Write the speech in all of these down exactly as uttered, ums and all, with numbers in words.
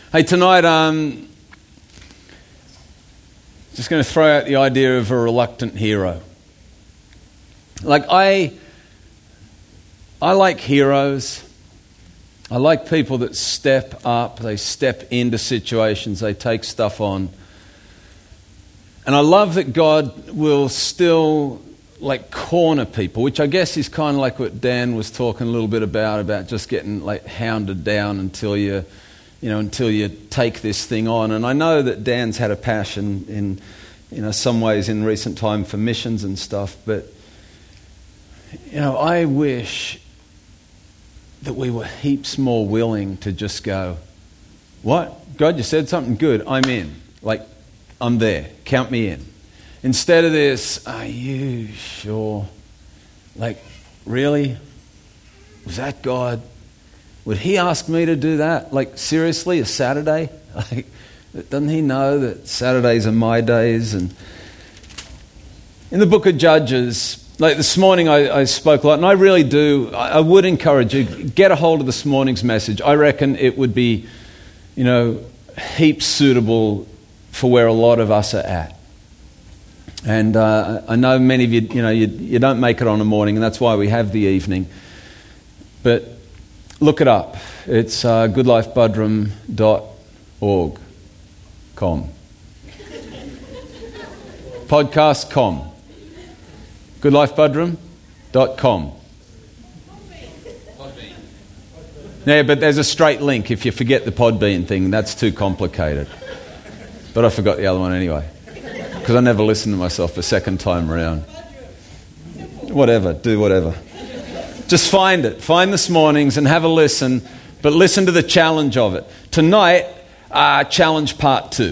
Hey, tonight, um, just going to throw out the idea of a reluctant hero. Like, I, I like heroes. I like people that step up, they step into situations, they take stuff on. And I love that God will still, like, corner people, which I guess is kind of like what Dan was talking a little bit about, about just getting, like, hounded down until you... you know, until you take this thing on. And I know that Dan's had a passion in, you know, some ways in recent time for missions and stuff, but, you know, I wish that we were heaps more willing to just go, what? God, you said something good, I'm in. Like, I'm there, count me in. Instead of this, are you sure? Like, really? Was that God? Would he ask me to do that? Like, seriously, a Saturday? Like, doesn't he know that Saturdays are my days? And in the book of Judges, like this morning I, I spoke a lot, and I really do, I, I would encourage you, get a hold of this morning's message. I reckon it would be, you know, heaps suitable for where a lot of us are at. And uh, I know many of you, you know, you, you don't make it on a morning, and that's why we have the evening. But look it up. It's uh, good life budrum dot org. Com. Podcast dot com. good life budrum dot com. Yeah, but there's a straight link if you forget the Podbean thing. That's too complicated. But I forgot the other one anyway. Because I never listened to myself a second time around. Whatever, do whatever. Just find it. Find this morning's and have a listen. But listen to the challenge of it. Tonight, uh, challenge part two.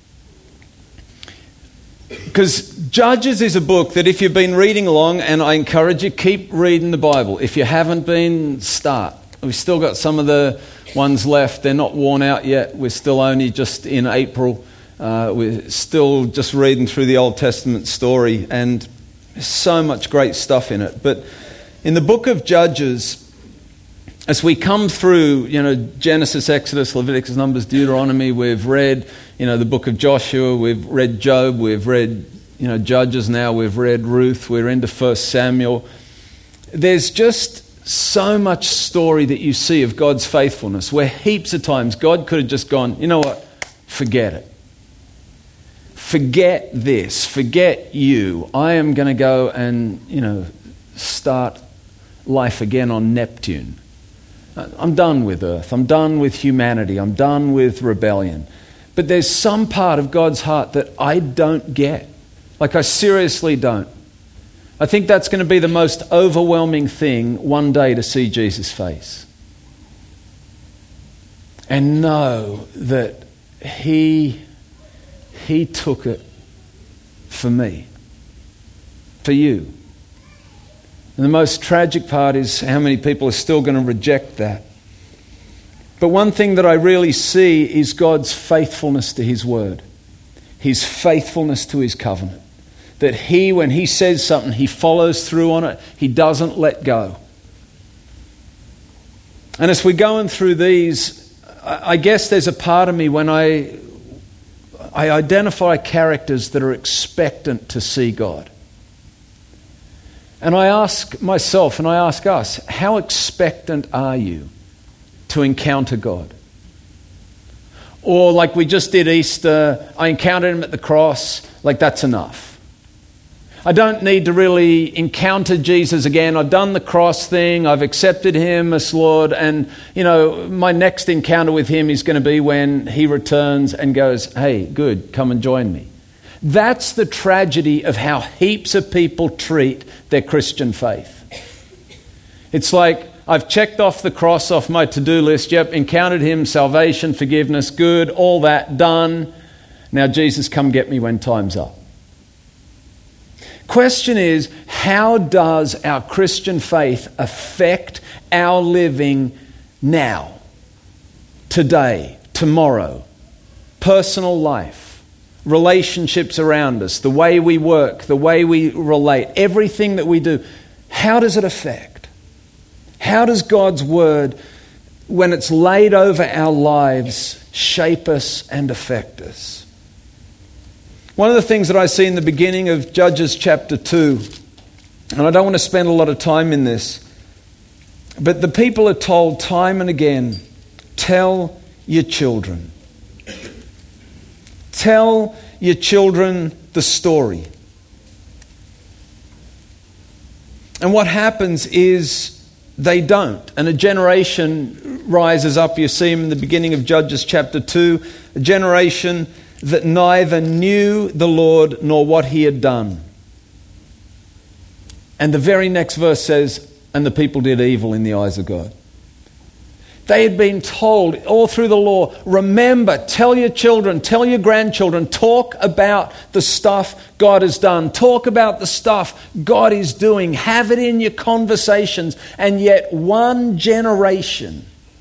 Because Judges is a book that if you've been reading along, and I encourage you, keep reading the Bible. If you haven't been, start. We've still got some of the ones left. They're not worn out yet. We're still only just in April. Uh, we're still just reading through the Old Testament story. And there's so much great stuff in it. But in the book of Judges, as we come through, you know, Genesis, Exodus, Leviticus, Numbers, Deuteronomy, we've read, you know, the book of Joshua, we've read Job, we've read, you know, Judges now, we've read Ruth, we're into First Samuel. There's just so much story that you see of God's faithfulness, where heaps of times God could have just gone, you know what, forget it. Forget this, forget you. I am going to go and, you know, start life again on Neptune. I'm done with Earth. I'm done with humanity. I'm done with rebellion. But there's some part of God's heart that I don't get. Like, I seriously don't. I think that's going to be the most overwhelming thing one day, to see Jesus' face. And know that He, He took it for me. For you. And the most tragic part is how many people are still going to reject that. But one thing that I really see is God's faithfulness to His word. His faithfulness to His covenant. That He, when He says something, He follows through on it. He doesn't let go. And as we're going through these, I guess there's a part of me when I, I identify characters that are expectant to see God. And I ask myself and I ask us, how expectant are you to encounter God? Or like we just did Easter, I encountered Him at the cross, like that's enough. I don't need to really encounter Jesus again. I've done the cross thing, I've accepted Him as Lord, and you know, my next encounter with Him is going to be when He returns and goes, hey, good, come and join me. That's the tragedy of how heaps of people treat their Christian faith. It's like, I've checked off the cross off my to-do list. Yep, encountered Him, salvation, forgiveness, good, all that, done. Now Jesus, come get me when time's up. Question is, how does our Christian faith affect our living now, today, tomorrow, personal life? Relationships around us, the way we work, the way we relate, everything that we do, how does it affect? How does God's word when it's laid over our lives, shape us and affect us. One of the things that I see in the beginning of Judges chapter two, and I don't want to spend a lot of time in this, but the people are told time and again, tell your children. Tell your children the story. And what happens is they don't. And a generation rises up. You see him in the beginning of Judges chapter two. A generation that neither knew the Lord nor what he had done. And the very next verse says, and the people did evil in the eyes of God. They had been told all through the law, remember, tell your children, tell your grandchildren, talk about the stuff God has done. Talk about the stuff God is doing. Have it in your conversations. And yet one generation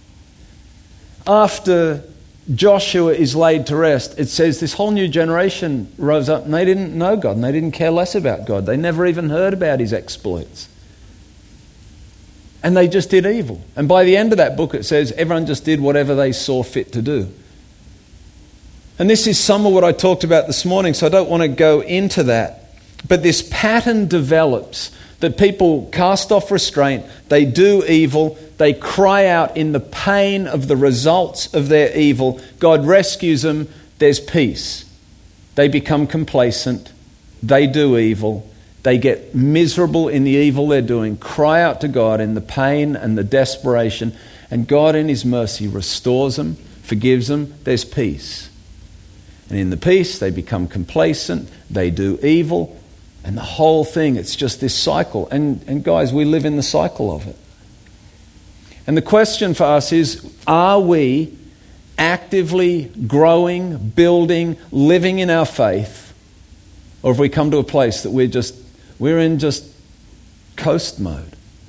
after Joshua is laid to rest, it says this whole new generation rose up and they didn't know God and they didn't care less about God. They never even heard about his exploits. And they just did evil. And by the end of that book it says everyone just did whatever they saw fit to do. And this is some of what I talked about this morning, so I don't want to go into that. But this pattern develops that people cast off restraint, they do evil, they cry out in the pain of the results of their evil. God rescues them, there's peace. They become complacent, they do evil. They get miserable in the evil they're doing, cry out to God in the pain and the desperation, and God in his mercy restores them, forgives them, there's peace. And in the peace, they become complacent, they do evil, and the whole thing, it's just this cycle. And, and guys, we live in the cycle of it. And the question for us is, are we actively growing, building, living in our faith, or have we come to a place that we're just We're in just coast mode?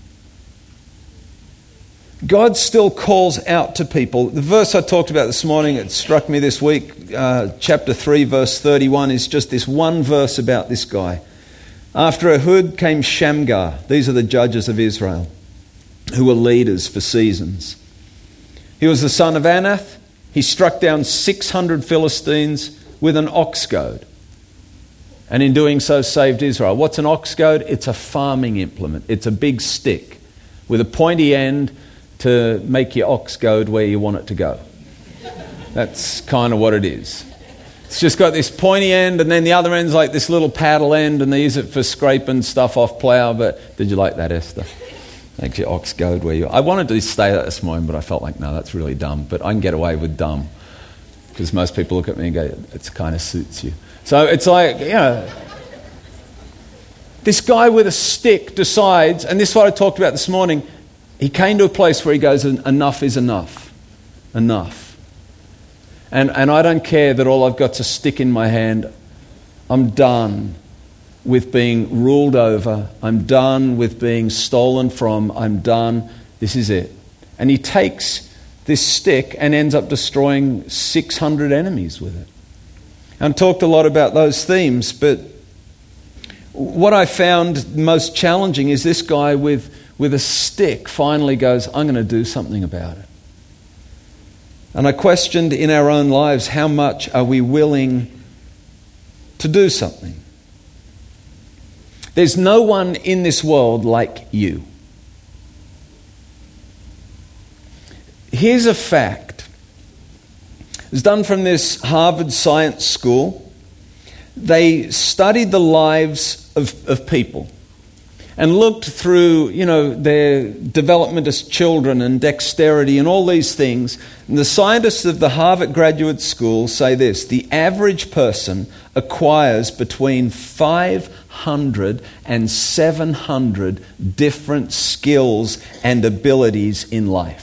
God still calls out to people. The verse I talked about this morning, it struck me this week, uh, chapter three, verse thirty-one, is just this one verse about this guy. After Ehud came Shamgar. These are the judges of Israel, who were leaders for seasons. He was the son of Anath. He struck down six hundred Philistines with an ox goad. And in doing so saved Israel. What's an ox goad? It's a farming implement. It's a big stick with a pointy end to make your ox goad where you want it to go. That's kind of what it is. It's just got this pointy end, and then the other end's like this little paddle end, and they use it for scraping stuff off plough. But did you like that, Esther? Makes your ox goad where you... I wanted to say that this morning, but I felt like, no, that's really dumb. But I can get away with dumb because most people look at me and go, it kind of suits you. So it's like, you know, this guy with a stick decides, and this is what I talked about this morning, he came to a place where he goes, enough is enough. Enough. And, and I don't care that all I've got's a stick in my hand. I'm done with being ruled over. I'm done with being stolen from. I'm done. This is it. And he takes this stick and ends up destroying six hundred enemies with it. And talked a lot about those themes, but what I found most challenging is this guy with, with a stick finally goes, I'm going to do something about it. And I questioned in our own lives, how much are we willing to do something? There's no one in this world like you. Here's a fact. It was done from this Harvard Science School. They studied the lives of, of people and looked through, you know, their development as children and dexterity and all these things. And the scientists of the Harvard Graduate School say this: the average person acquires between five hundred and seven hundred different skills and abilities in life.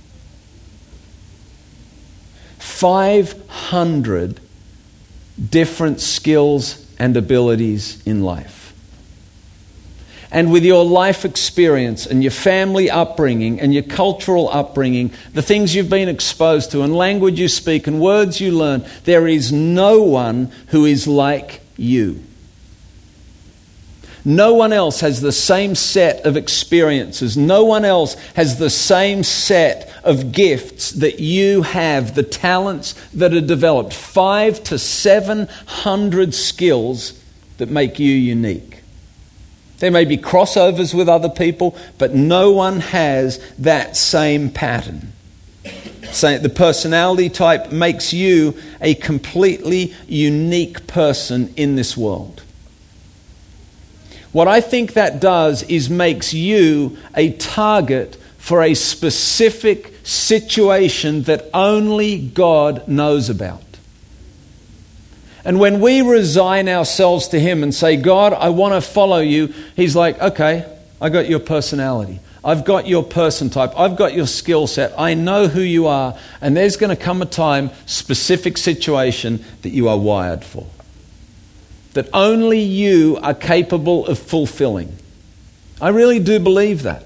five hundred different skills and abilities in life. And with your life experience and your family upbringing and your cultural upbringing, the things you've been exposed to and language you speak and words you learn, there is no one who is like you. No one else has the same set of experiences. No one else has the same set of gifts that you have, the talents that are developed. Five to seven hundred skills that make you unique. There may be crossovers with other people, but no one has that same pattern. So the personality type makes you a completely unique person in this world. What I think that does is makes you a target for a specific situation that only God knows about. And when we resign ourselves to Him and say, God, I want to follow you, He's like, okay, I got your personality. I've got your person type. I've got your skill set. I know who you are. And there's going to come a time, specific situation that you are wired for. That only you are capable of fulfilling. I really do believe that.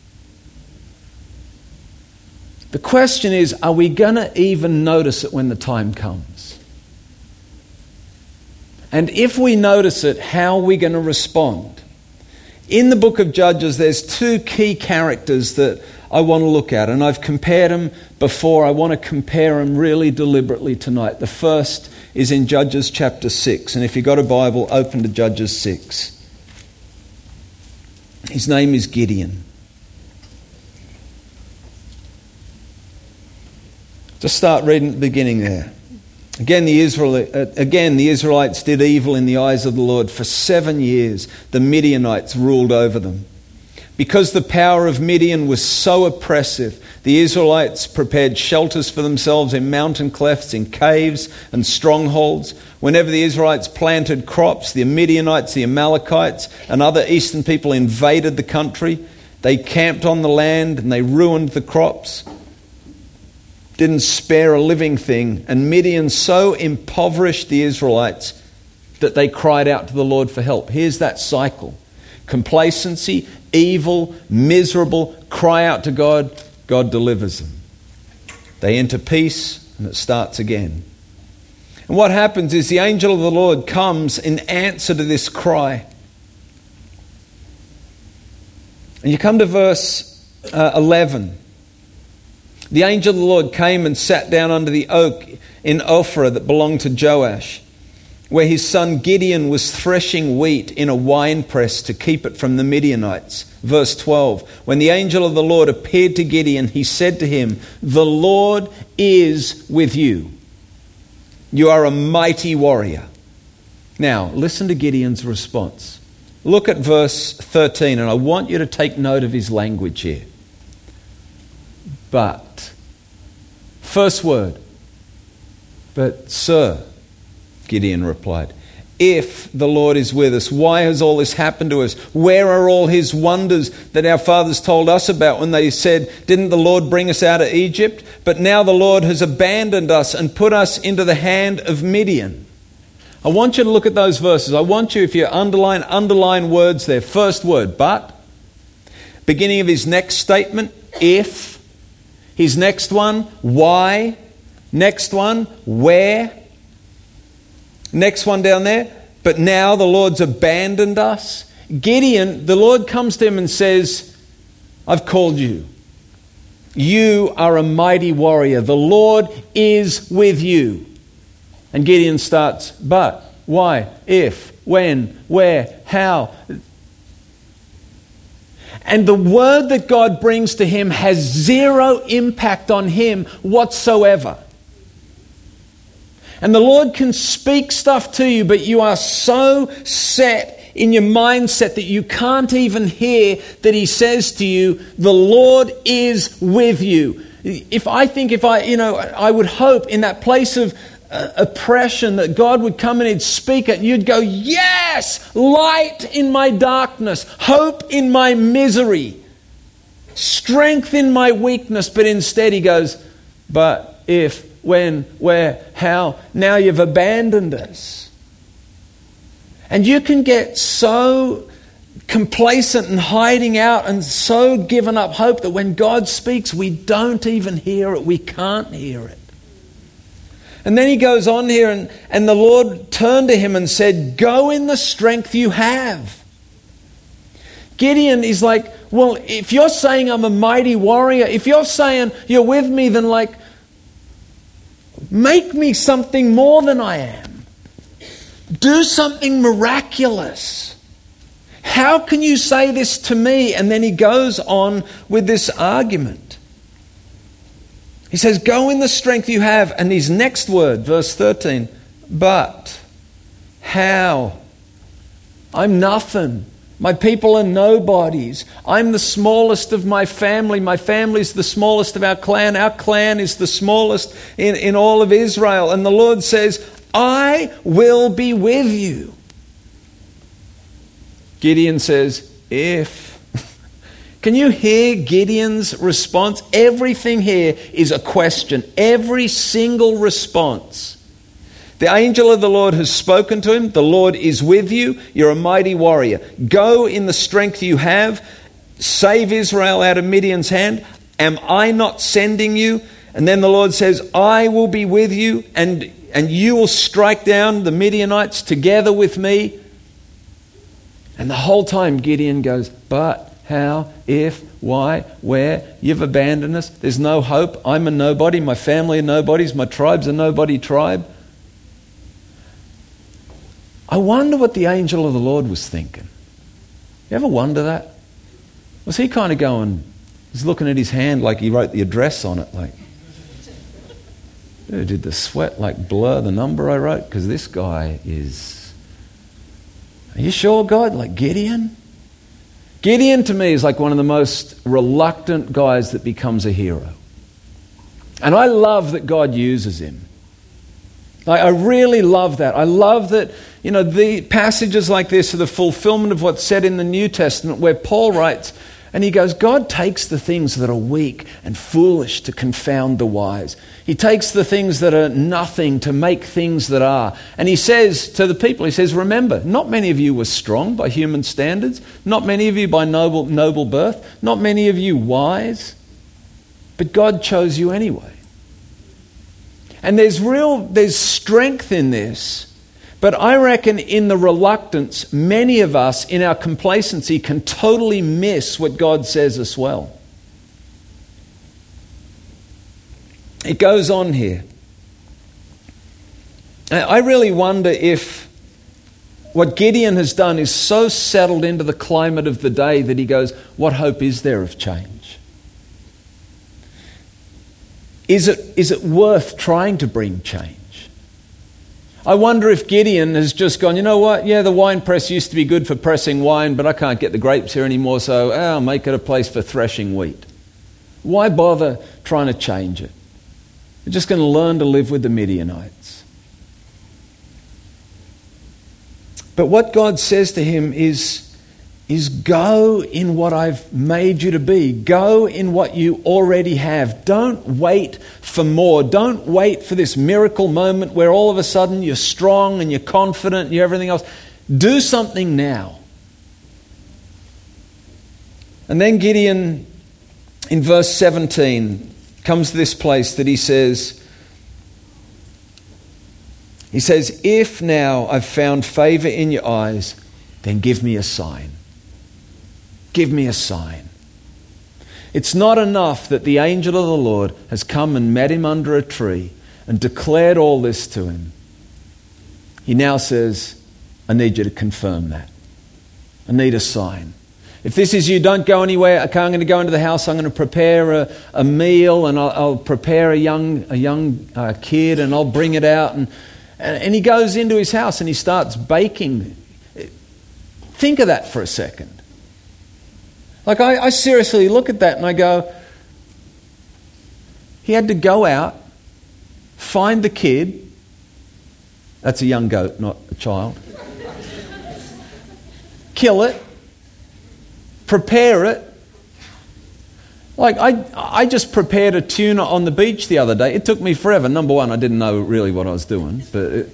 The question is, are we going to even notice it when the time comes? And if we notice it, how are we going to respond? In the book of Judges, there's two key characters that I want to look at, and I've compared them before. I want to compare them really deliberately tonight. The first is in Judges chapter six, and if you've got a Bible, open to Judges six. His name is Gideon. Just start reading at the beginning there. Again the, Israel, uh, again, the Israelites did evil in the eyes of the Lord. For seven years, the Midianites ruled over them. Because the power of Midian was so oppressive, the Israelites prepared shelters for themselves in mountain clefts, in caves and strongholds. Whenever the Israelites planted crops, the Midianites, the Amalekites, and other eastern people invaded the country. They camped on the land and they ruined the crops. Didn't spare a living thing. And Midian so impoverished the Israelites that they cried out to the Lord for help. Here's that cycle. Complacency, evil, miserable, cry out to God. God delivers them. They enter peace and it starts again. And what happens is the angel of the Lord comes in answer to this cry. And you come to verse uh, eleven. The angel of the Lord came and sat down under the oak in Ophrah that belonged to Joash, where his son Gideon was threshing wheat in a winepress to keep it from the Midianites. Verse twelve, when the angel of the Lord appeared to Gideon, he said to him, "The Lord is with you. You are a mighty warrior." Now, listen to Gideon's response. Look at verse thirteen, and I want you to take note of his language here. But, first word, but sir, Gideon replied, if the Lord is with us, why has all this happened to us? Where are all his wonders that our fathers told us about when they said, didn't the Lord bring us out of Egypt? But now the Lord has abandoned us and put us into the hand of Midian. I want you to look at those verses. I want you, if you underline, underline words there. First word, but. Beginning of his next statement, if. His next one, why. Next one, where. Next one down there, but now the Lord's abandoned us. Gideon, the Lord comes to him and says, I've called you. You are a mighty warrior. The Lord is with you. And Gideon starts, but, why, if, when, where, how. And the word that God brings to him has zero impact on him whatsoever. And the Lord can speak stuff to you, but you are so set in your mindset that you can't even hear that he says to you, the Lord is with you. If I think if I, you know, I would hope in that place of uh, oppression that God would come and he'd speak it and you'd go, yes, light in my darkness, hope in my misery, strength in my weakness. But instead he goes, but if, when, where, how, now you've abandoned us. And you can get so complacent and hiding out and so given up hope that when God speaks, we don't even hear it. We can't hear it. And then he goes on here and, and the Lord turned to him and said, go in the strength you have. Gideon is like, well, if you're saying I'm a mighty warrior, if you're saying you're with me, then like, make me something more than I am. Do something miraculous. How can you say this to me? And then he goes on with this argument. He says, go in the strength you have. And his next word, verse thirteen, but how? I'm nothing. My people are nobodies. I'm the smallest of my family. My family is the smallest of our clan. Our clan is the smallest in, in all of Israel. And the Lord says, I will be with you. Gideon says, if. Can you hear Gideon's response? Everything here is a question. Every single response. The angel of the Lord has spoken to him. The Lord is with you. You're a mighty warrior. Go in the strength you have. Save Israel out of Midian's hand. Am I not sending you? And then the Lord says, I will be with you, and, and you will strike down the Midianites together with me. And the whole time Gideon goes, but, how, if, why, where? You've abandoned us. There's no hope. I'm a nobody. My family are nobodies. My tribe's a nobody tribe. I wonder what the angel of the Lord was thinking. You ever wonder that? Was he kind of going, he's looking at his hand like he wrote the address on it, like, did the sweat like blur the number I wrote? Because this guy is, are you sure, God? Like Gideon? Gideon to me is like one of the most reluctant guys that becomes a hero. And I love that God uses him. Like, I really love that. I love that, you know, the passages like this are the fulfillment of what's said in the New Testament, where Paul writes, and he goes, God takes the things that are weak and foolish to confound the wise. He takes the things that are nothing to make things that are. And he says to the people, he says, remember, not many of you were strong by human standards, not many of you by noble, noble birth, not many of you wise, but God chose you anyway. And there's real, there's strength in this. But I reckon in the reluctance, many of us in our complacency can totally miss what God says as well. It goes on here. I really wonder if what Gideon has done is so settled into the climate of the day that he goes, what hope is there of change? Is it, is it worth trying to bring change? I wonder if Gideon has just gone, you know what, yeah, the wine press used to be good for pressing wine, but I can't get the grapes here anymore, so I'll make it a place for threshing wheat. Why bother trying to change it? We're just going to learn to live with the Midianites. But what God says to him is, is go in what I've made you to be. Go in what you already have. Don't wait for more. Don't wait for this miracle moment where all of a sudden you're strong and you're confident and you're everything else. Do something now. And then Gideon, in verse seventeen, comes to this place that he says, he says, if now I've found favor in your eyes, then give me a sign. Give me a sign. It's not enough that the angel of the Lord has come and met him under a tree and declared all this to him. He now says, I need you to confirm that. I need a sign. If this is you, don't go anywhere. Okay, I'm going to go into the house. I'm going to prepare a, a meal, and I'll, I'll prepare a young a young uh, kid, and I'll bring it out. And, and he goes into his house and he starts baking. Think of that for a second. Like, I, I seriously look at that and I go, he had to go out, find the kid. That's a young goat, not a child. Kill it. Prepare it. Like, I, I just prepared a tuna on the beach the other day. It took me forever. Number one, I didn't know really what I was doing, but it,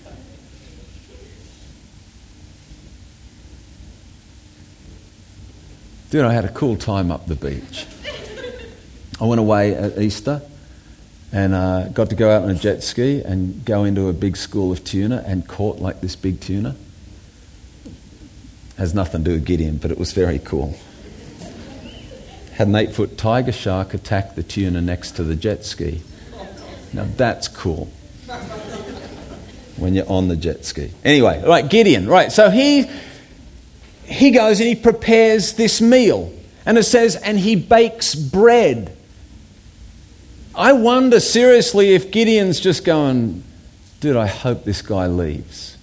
dude, I had a cool time up the beach. I went away at Easter and uh, got to go out on a jet ski and go into a big school of tuna and caught like this big tuna. Has nothing to do with Gideon, but it was very cool. Had an eight-foot tiger shark attack the tuna next to the jet ski. Now that's cool. When you're on the jet ski. Anyway, right, Gideon, right, so he he goes and he prepares this meal. And it says, and he bakes bread. I wonder seriously if Gideon's just going, dude, I hope this guy leaves.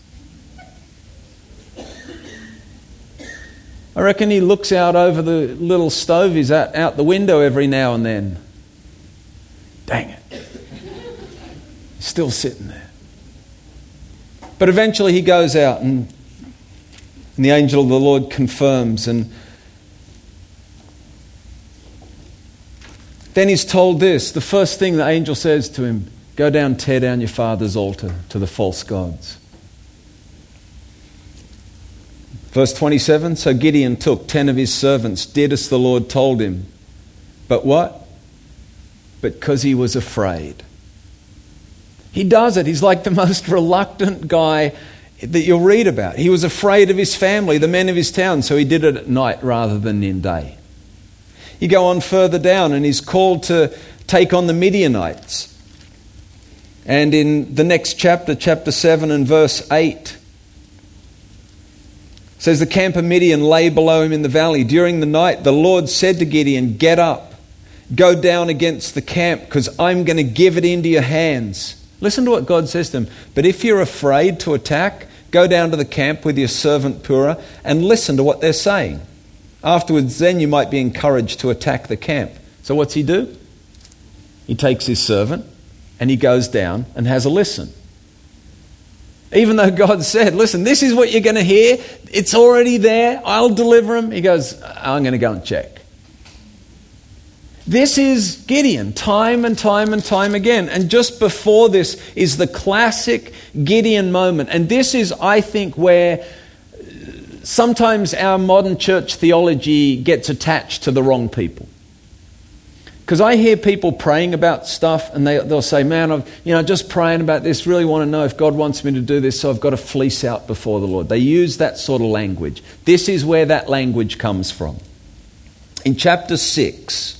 I reckon he looks out over the little stove he's at, out the window every now and then. Dang it. He's still sitting there. But eventually he goes out and, and the angel of the Lord confirms, and then he's told this. The first thing the angel says to him, go down, tear down your father's altar to the false gods. Verse twenty-seven, so Gideon took ten of his servants, did as the Lord told him. But what? But because he was afraid. He does it. He's like the most reluctant guy that you'll read about. He was afraid of his family, the men of his town, so he did it at night rather than in day. You go on further down and he's called to take on the Midianites. And in the next chapter, chapter seven and verse eight, it says, the camp of Midian lay below him in the valley. During the night, the Lord said to Gideon, get up, go down against the camp, because I'm going to give it into your hands. Listen to what God says to him. But if you're afraid to attack, go down to the camp with your servant Purah and listen to what they're saying. Afterwards, then you might be encouraged to attack the camp. So what's he do? He takes his servant and he goes down and has a listen. Even though God said, listen, this is what you're going to hear. It's already there. I'll deliver him. He goes, I'm going to go and check. This is Gideon, time and time and time again. And just before this is the classic Gideon moment. And this is, I think, where sometimes our modern church theology gets attached to the wrong people. Because I hear people praying about stuff and they, they'll say, man, I'm you know, just praying about this, really want to know if God wants me to do this, so I've got to fleece out before the Lord. They use that sort of language. This is where that language comes from. In chapter six,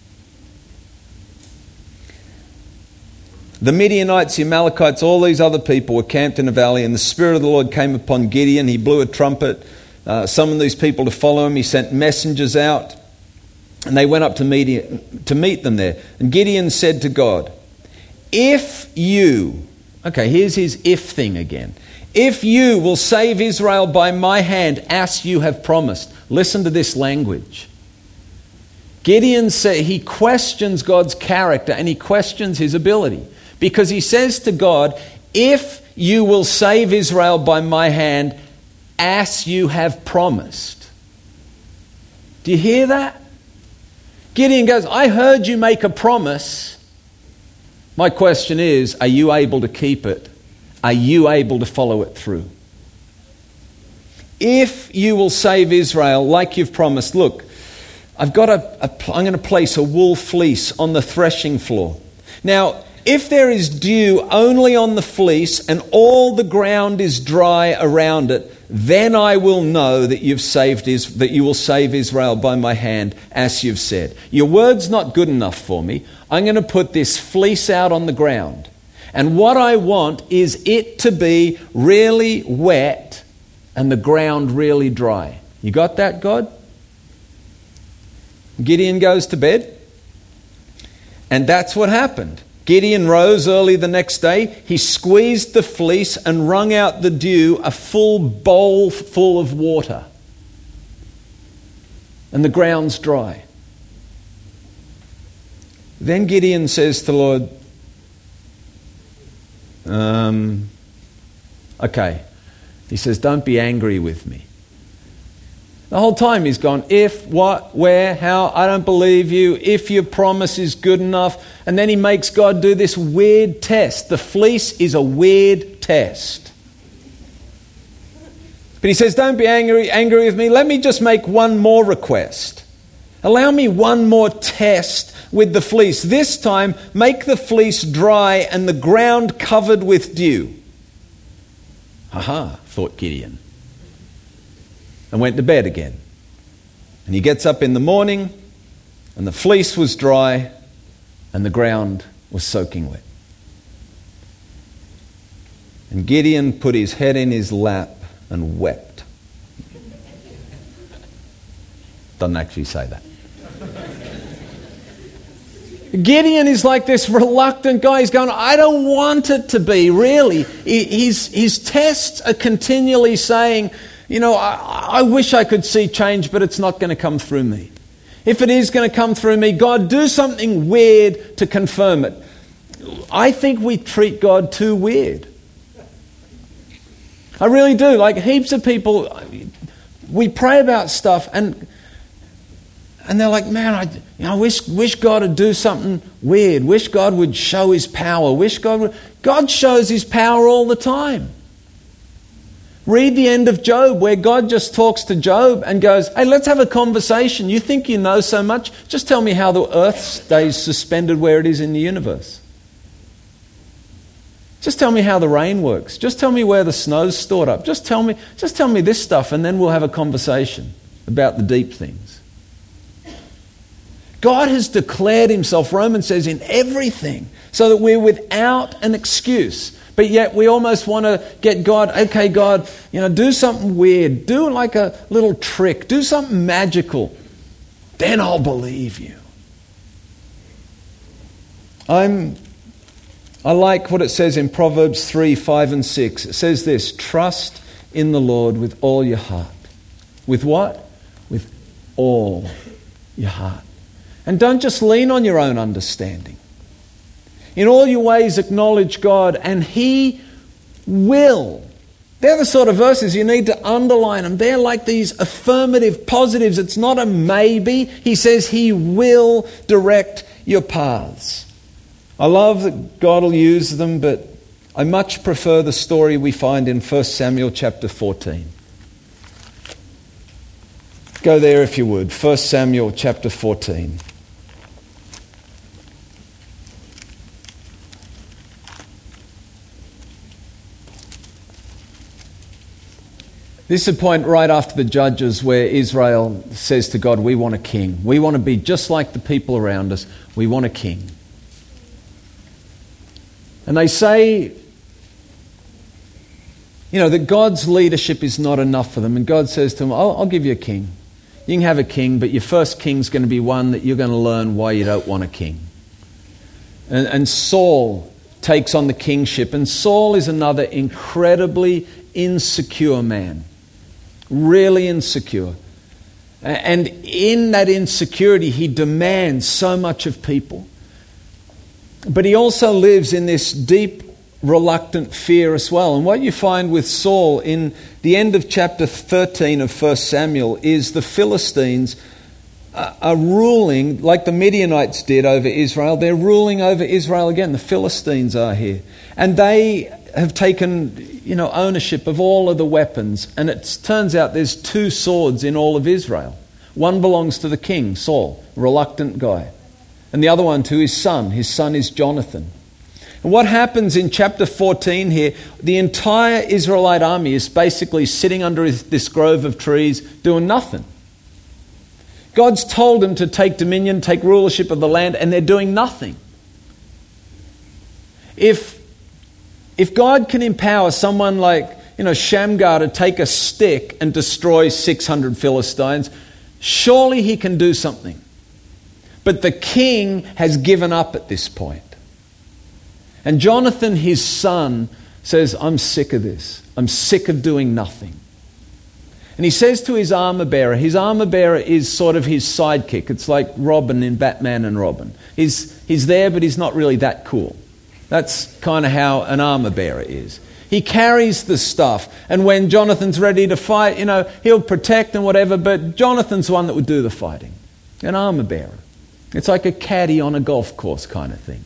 the Midianites, the Amalekites, all these other people were camped in a valley, and the Spirit of the Lord came upon Gideon. He blew a trumpet, uh, summoned these people to follow him. He sent messengers out, and they went up to meet, to meet them there. And Gideon said to God, if you, okay, here's his if thing again. If you will save Israel by my hand, as you have promised. Listen to this language. Gideon said, he questions God's character and he questions his ability. Because he says to God, if you will save Israel by my hand, as you have promised. Do you hear that? Gideon goes, I heard you make a promise. My question is, are you able to keep it? Are you able to follow it through? If you will save Israel like you've promised, look, I've got a, a I'm going to place a wool fleece on the threshing floor. Now, if there is dew only on the fleece and all the ground is dry around it, then I will know that you've saved Is- that you will save Israel by my hand, as you've said. Your word's not good enough for me. I'm going to put this fleece out on the ground. And what I want is it to be really wet and the ground really dry. You got that, God? Gideon goes to bed. And that's what happened. Gideon rose early the next day. He squeezed the fleece and wrung out the dew, a full bowl full of water. And the ground's dry. Then Gideon says to the Lord, um, okay. He says, don't be angry with me. The whole time he's gone, if, what, where, how, I don't believe you, if your promise is good enough. And then he makes God do this weird test. The fleece is a weird test. But he says, don't be angry, angry with me. Let me just make one more request. Allow me one more test with the fleece. This time, make the fleece dry and the ground covered with dew. Aha, thought Gideon. and went to bed again. And he gets up in the morning, and the fleece was dry, and the ground was soaking wet. And Gideon put his head in his lap and wept. Doesn't actually say that. Gideon is like this reluctant guy. He's going, I don't want it to be, really. His, his tests are continually saying, you know, I, I wish I could see change, but it's not going to come through me. If it is going to come through me, God, do something weird to confirm it. I think we treat God too weird. I really do. Like heaps of people, we pray about stuff and and they're like, man, I, you know, I wish, wish God would do something weird. Wish God would show his power. Wish God would... God shows his power all the time. Read the end of Job where God just talks to Job and goes, hey, let's have a conversation. You think you know so much? Just tell me how the earth stays suspended where it is in the universe. Just tell me how the rain works. Just tell me where the snow's stored up. Just tell me, just tell me this stuff, and then we'll have a conversation about the deep things. God has declared himself, Romans says, in everything, so that we're without an excuse. But yet we almost want to get God, okay, God, you know, do something weird. Do like a little trick. Do something magical. Then I'll believe you. I'm... I like what it says in Proverbs three, five and six. It says this, trust in the Lord with all your heart. With what? With all your heart. And don't just lean on your own understanding. In all your ways acknowledge God and he will. They're the sort of verses you need to underline them. They're like these affirmative positives. It's not a maybe. He says he will direct your paths. I love that God will use them, but I much prefer the story we find in First Samuel chapter fourteen. Go there if you would. First Samuel chapter fourteen. This is a point right after the Judges where Israel says to God, we want a king. We want to be just like the people around us. We want a king. And they say, you know, that God's leadership is not enough for them. And God says to them, I'll, I'll give you a king. You can have a king, but your first king's going to be one that you're going to learn why you don't want a king. And, and Saul takes on the kingship. And Saul is another incredibly insecure man. Really insecure. And in that insecurity, he demands so much of people. But he also lives in this deep, reluctant fear as well. And what you find with Saul in the end of chapter thirteen of First Samuel is the Philistines are ruling, like the Midianites did over Israel. They're ruling over Israel again. The Philistines are here. And they have taken, you know, ownership of all of the weapons. And it turns out there's two swords in all of Israel. One belongs to the king, Saul, reluctant guy. And the other one to his son. His son is Jonathan. And what happens in chapter fourteen here, the entire Israelite army is basically sitting under this grove of trees doing nothing. God's told them to take dominion, take rulership of the land, and they're doing nothing. If, if God can empower someone like, you know, Shamgar to take a stick and destroy six hundred Philistines, surely he can do something. But the king has given up at this point. And Jonathan, his son, says, I'm sick of this. I'm sick of doing nothing. And he says to his armor bearer, his armor bearer is sort of his sidekick. It's like Robin in Batman and Robin. He's, he's there, but he's not really that cool. That's kind of how an armor bearer is. He carries the stuff. And when Jonathan's ready to fight, you know, he'll protect and whatever, but Jonathan's the one that would do the fighting. An armor bearer. It's like a caddy on a golf course kind of thing.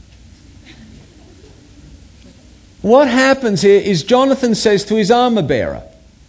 What happens here is Jonathan says to his armor bearer,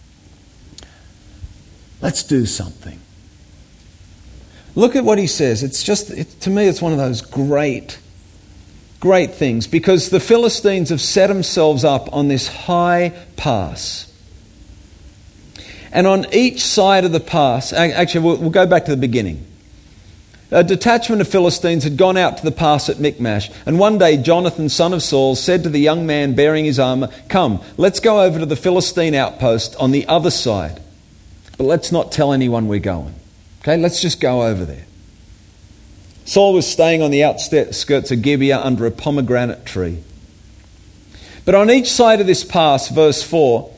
let's do something. Look at what he says. It's just, it, to me, it's one of those great, great things, because the Philistines have set themselves up on this high pass. And on each side of the pass, actually we'll, we'll go back to the beginning. A detachment of Philistines had gone out to the pass at Michmash, and one day Jonathan, son of Saul, said to the young man bearing his armour, "Come, let's go over to the Philistine outpost on the other side. But let's not tell anyone we're going. Okay, let's just go over there." Saul was staying on the outskirts of Gibeah under a pomegranate tree. But on each side of this pass, verse four,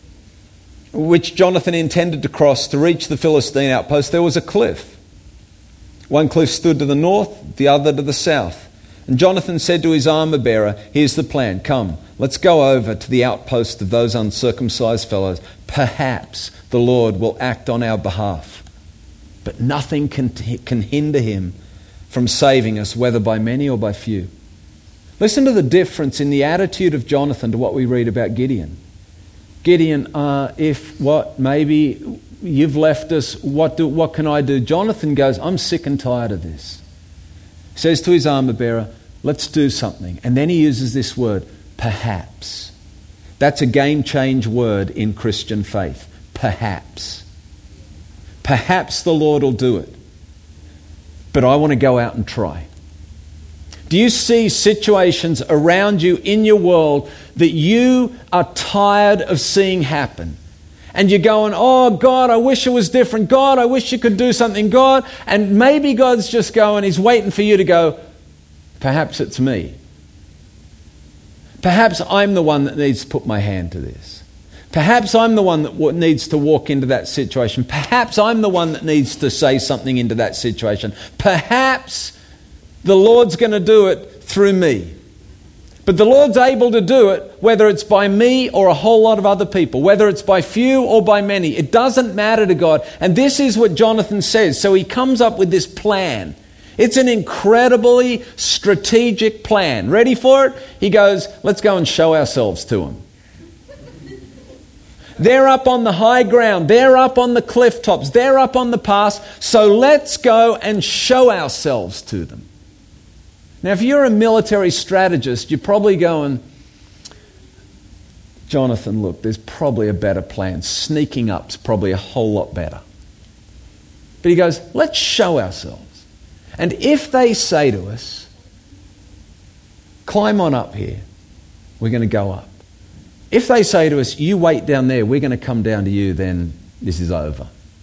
which Jonathan intended to cross to reach the Philistine outpost, there was a cliff. One cliff stood to the north, the other to the south. And Jonathan said to his armour bearer, "Here's the plan. Come, let's go over to the outpost of those uncircumcised fellows. Perhaps the Lord will act on our behalf. But nothing can, can hinder him from saving us, whether by many or by few." Listen to the difference in the attitude of Jonathan to what we read about Gideon. Gideon, uh, if what, maybe you've left us, what do, what can I do? Jonathan goes, "I'm sick and tired of this." Says to his armour bearer, "Let's do something." And then he uses this word, perhaps. That's a game change word in Christian faith. Perhaps. Perhaps the Lord will do it. But I want to go out and try. Do you see situations around you in your world that you are tired of seeing happen? And you're going, "Oh God, I wish it was different. God, I wish you could do something. God," and maybe God's just going, He's waiting for you to go, "Perhaps it's me. Perhaps I'm the one that needs to put my hand to this. Perhaps I'm the one that needs to walk into that situation. Perhaps I'm the one that needs to say something into that situation. Perhaps the Lord's going to do it through me." But the Lord's able to do it whether it's by me or a whole lot of other people, whether it's by few or by many. It doesn't matter to God. And this is what Jonathan says. So he comes up with this plan. It's an incredibly strategic plan. Ready for it? He goes, "Let's go and show ourselves to them. They're up on the high ground. They're up on the cliff tops. They're up on the pass. So let's go and show ourselves to them." Now, if you're a military strategist, you're probably going, "Jonathan, look, there's probably a better plan. Sneaking up's probably a whole lot better." But he goes, "Let's show ourselves. And if they say to us, 'Climb on up here,' we're going to go up. If they say to us, 'You wait down there, we're going to come down to you,' then this is over."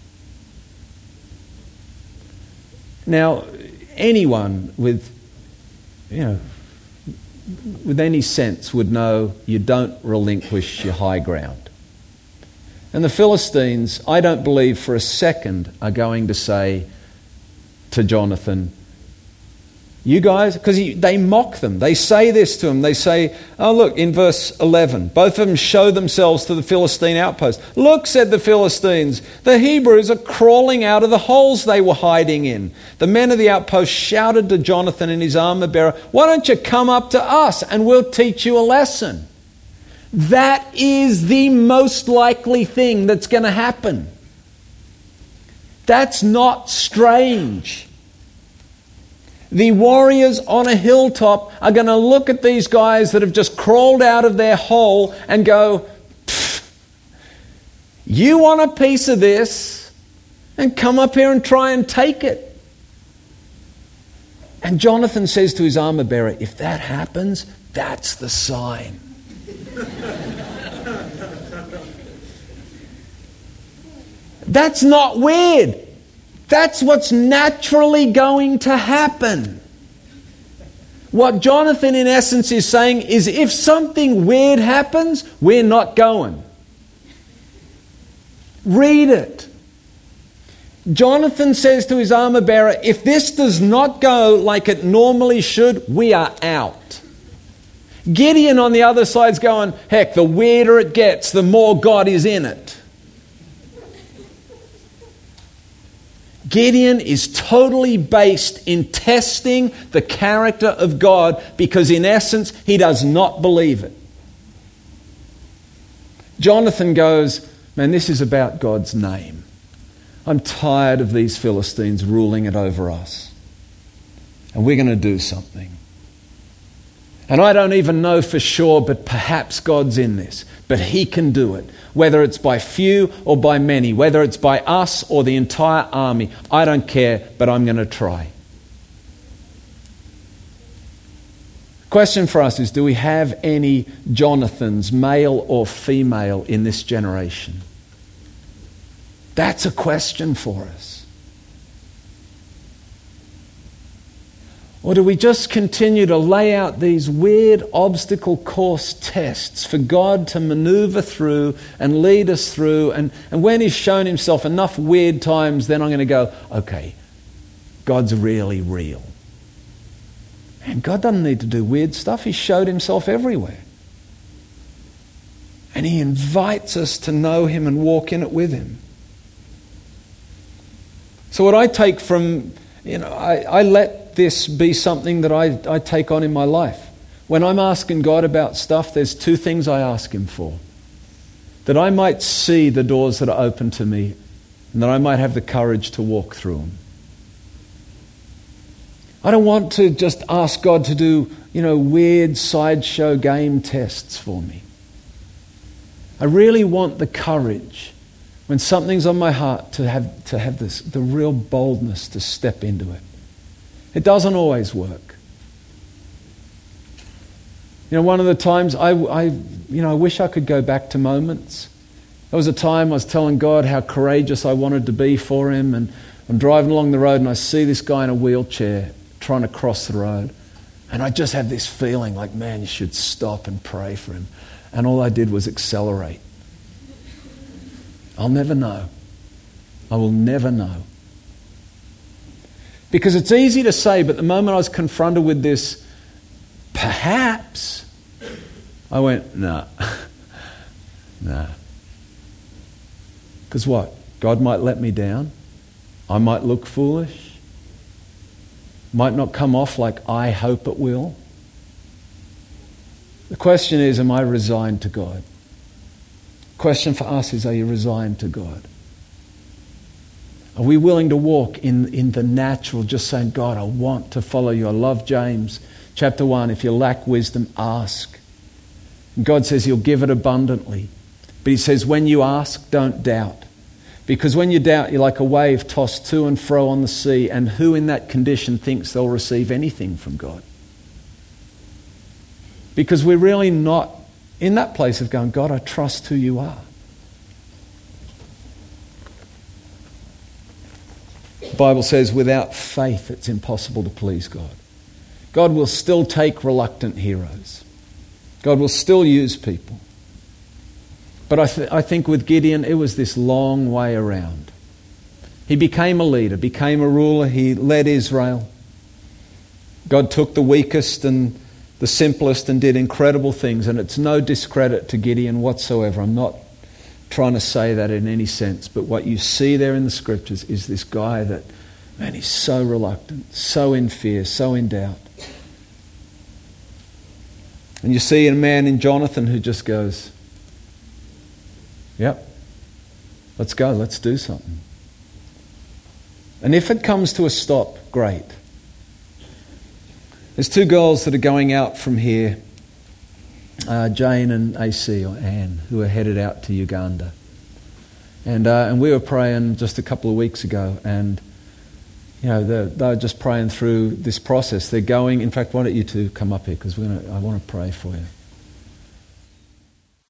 Now, anyone with, you know, with any sense would know you don't relinquish your high ground. And the Philistines, I don't believe for a second, are going to say to Jonathan, "You guys," because they mock them. They say this to him. They say, oh look, in verse eleven, both of them show themselves to the Philistine outpost. "Look," said the Philistines, "the Hebrews are crawling out of the holes they were hiding in." The men of the outpost shouted to Jonathan and his armor bearer, "Why don't you come up to us and we'll teach you a lesson?" That is the most likely thing that's going to happen. That's not strange. The warriors on a hilltop are going to look at these guys that have just crawled out of their hole and go, "You want a piece of this? And come up here and try and take it." And Jonathan says to his armor bearer, "If that happens, that's the sign." That's not weird. That's what's naturally going to happen. What Jonathan in essence is saying is, if something weird happens, we're not going. Read it. Jonathan says to his armor bearer, if this does not go like it normally should, we are out. Gideon on the other side's going, heck, the weirder it gets, the more God is in it. Gideon is totally based in testing the character of God because in essence he does not believe it. Jonathan goes, man, this is about God's name. I'm tired of these Philistines ruling it over us. And we're going to do something. And I don't even know for sure, but perhaps God's in this. But He can do it. Whether it's by few or by many, whether it's by us or the entire army, I don't care, but I'm going to try. Question for us is, do we have any Jonathans, male or female, in this generation? That's a question for us. Or do we just continue to lay out these weird obstacle course tests for God to maneuver through and lead us through? And, and when He's shown Himself enough weird times, then I'm going to go, okay, God's really real. And God doesn't need to do weird stuff. He showed Himself everywhere. And He invites us to know Him and walk in it with Him. So what I take from, you know, I, I let this be something that I, I take on in my life. When I'm asking God about stuff, there's two things I ask Him for. That I might see the doors that are open to me, and that I might have the courage to walk through them. I don't want to just ask God to do, you know, weird sideshow game tests for me. I really want the courage, when something's on my heart, to have to have this the real boldness to step into it. It doesn't always work. You know, one of the times I, I, you know, I wish I could go back to moments. There was a time I was telling God how courageous I wanted to be for Him, and I'm driving along the road and I see this guy in a wheelchair trying to cross the road, and I just have this feeling like, man, you should stop and pray for him. And all I did was accelerate. I'll never know. I will never know. Because it's easy to say, but the moment I was confronted with this, perhaps, I went, nah. nah. Because what? God might let me down. I might look foolish. Might not come off like I hope it will. The question is, am I resigned to God? The question for us is, are you resigned to God? Are we willing to walk in, in the natural, just saying, God, I want to follow you. I love James chapter one. If you lack wisdom, ask. And God says He'll give it abundantly. But He says, when you ask, don't doubt. Because when you doubt, you're like a wave tossed to and fro on the sea. And who in that condition thinks they'll receive anything from God? Because we're really not in that place of going, God, I trust who you are. The Bible says without faith it's impossible to please God. God will still take reluctant heroes. God will still use people. But I, th- I think with Gideon it was this long way around. He became a leader, became a ruler, he led Israel. God took the weakest and the simplest and did incredible things, and it's no discredit to Gideon whatsoever. I'm not trying to say that in any sense, but what you see there in the scriptures is this guy that, man, he's so reluctant, so in fear, so in doubt. And you see a man in Jonathan who just goes, yep, let's go, let's do something. And if it comes to a stop, great. There's two girls that are going out from here, uh, Jane and A C, or Anne, who are headed out to Uganda. And uh, and we were praying just a couple of weeks ago, and you know they're, they're just praying through this process. They're going. In fact, why don't you two come up here, because we're gonna. I want to pray for you.